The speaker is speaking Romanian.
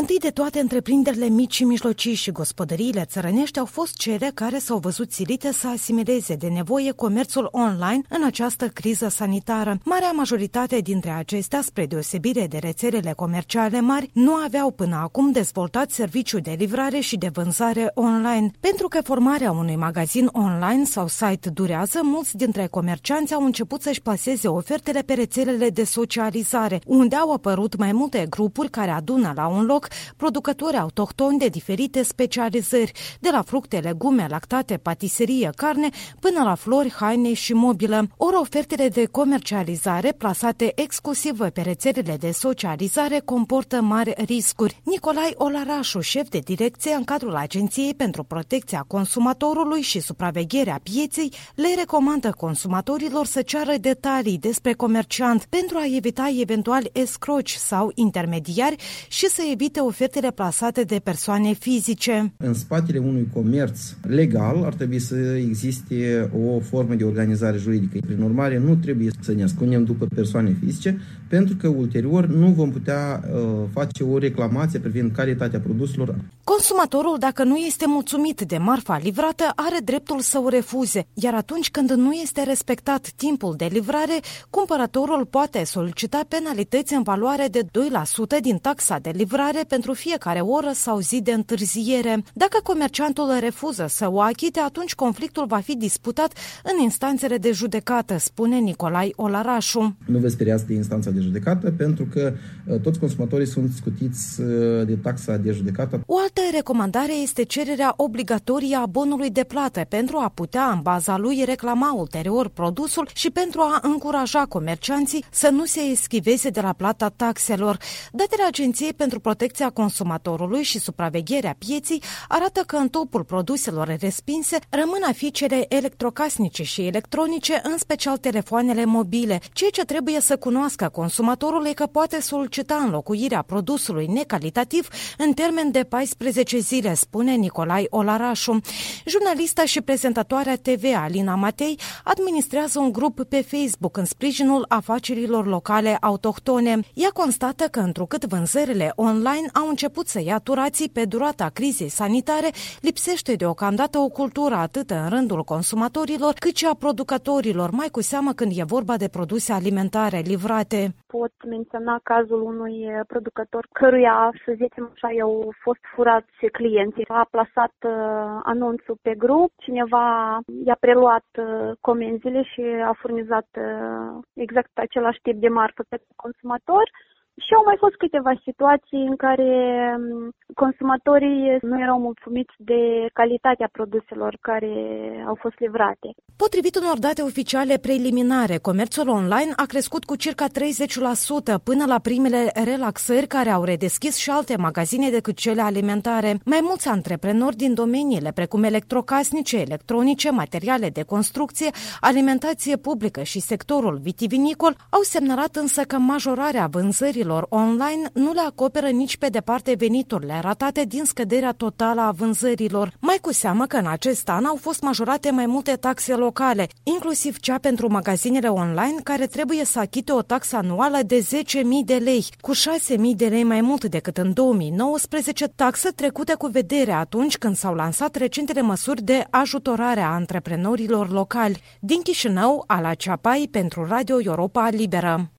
Întâi de toate, întreprinderile mici și mijlocii și gospodăriile țărănești au fost cele care s-au văzut silite să asimileze de nevoie comerțul online în această criză sanitară. Marea majoritate dintre acestea, spre deosebire de rețelele comerciale mari, nu aveau până acum dezvoltat serviciul de livrare și de vânzare online. Pentru că formarea unui magazin online sau site durează, mulți dintre comercianți au început să-și plaseze ofertele pe rețelele de socializare, unde au apărut mai multe grupuri care adună la un loc producători autohtoni de diferite specializări, de la fructe, legume, lactate, patiserie, carne, până la flori, haine și mobilă. Ori ofertele de comercializare plasate exclusiv pe rețelele de socializare comportă mari riscuri. Nicolae Olarașu, șef de direcție în cadrul Agenției pentru Protecția Consumatorului și Supravegherea Pieței, le recomandă consumatorilor să ceară detalii despre comerciant pentru a evita eventuali escroci sau intermediari și să evite ofertele plasate de persoane fizice. În spatele unui comerț legal ar trebui să existe o formă de organizare juridică. Prin urmare, nu trebuie să ne ascundem după persoane fizice, pentru că ulterior nu vom putea face o reclamație privind calitatea produselor. Consumatorul, dacă nu este mulțumit de marfa livrată, are dreptul să o refuze, iar atunci când nu este respectat timpul de livrare, cumpărătorul poate solicita penalități în valoare de 2% din taxa de livrare pentru fiecare oră sau zi de întârziere. Dacă comerciantul refuză să o achite, atunci conflictul va fi disputat în instanțele de judecată, spune Nicolae Olarașu. Nu vă speriați de instanța de judecată, pentru că toți consumatorii sunt scutiți de taxa de judecată. O altă recomandare este cererea obligatorie a bonului de plată pentru a putea, în baza lui, reclama ulterior produsul și pentru a încuraja comercianții să nu se eschiveze de la plata taxelor. Datele Agenției pentru Protecția Consumatorului și Supravegherea Pieței arată că în topul produselor respinse rămân aficele electrocasnice și electronice, în special telefoanele mobile. Ceea ce trebuie să cunoască consumatorul e că poate solicita înlocuirea produsului necalitativ în termen de 14 zile, spune Nicolae Olarașu. Jurnalista și prezentatoarea TV Alina Matei administrează un grup pe Facebook în sprijinul afacerilor locale autohtone. Ea constată că întrucât vânzările online au început să ia turații pe durata crizei sanitare, lipsește deocamdată o cultură atât în rândul consumatorilor cât și a producătorilor, mai cu seamă când e vorba de produse alimentare livrate. Pot menționa cazul unui producător căruia, să zicem așa, au fost furați clienții. A plasat anunțul pe grup, cineva i-a preluat comenzile și a furnizat exact același tip de marfă pe consumator. Și au mai fost câteva situații în care consumatorii nu erau mulțumiți de calitatea produselor care au fost livrate. Potrivit unor date oficiale preliminare, comerțul online a crescut cu circa 30% până la primele relaxări, care au redeschis și alte magazine decât cele alimentare. Mai mulți antreprenori din domeniile precum electrocasnice, electronice, materiale de construcție, alimentație publică și sectorul vitivinicol au semnalat însă că majorarea vânzărilor online nu le acoperă nici pe departe veniturile ratate din scăderea totală a vânzărilor. Mai cu seamă că în acest an au fost majorate mai multe taxe locale, inclusiv cea pentru magazinele online, care trebuie să achite o taxă anuală de 10.000 de lei, cu 6.000 de lei mai mult decât în 2019, taxă trecută cu vedere atunci când s-au lansat recentele măsuri de ajutorare a antreprenorilor locali. Din Chișinău, Ala Ceapai pentru Radio Europa Liberă.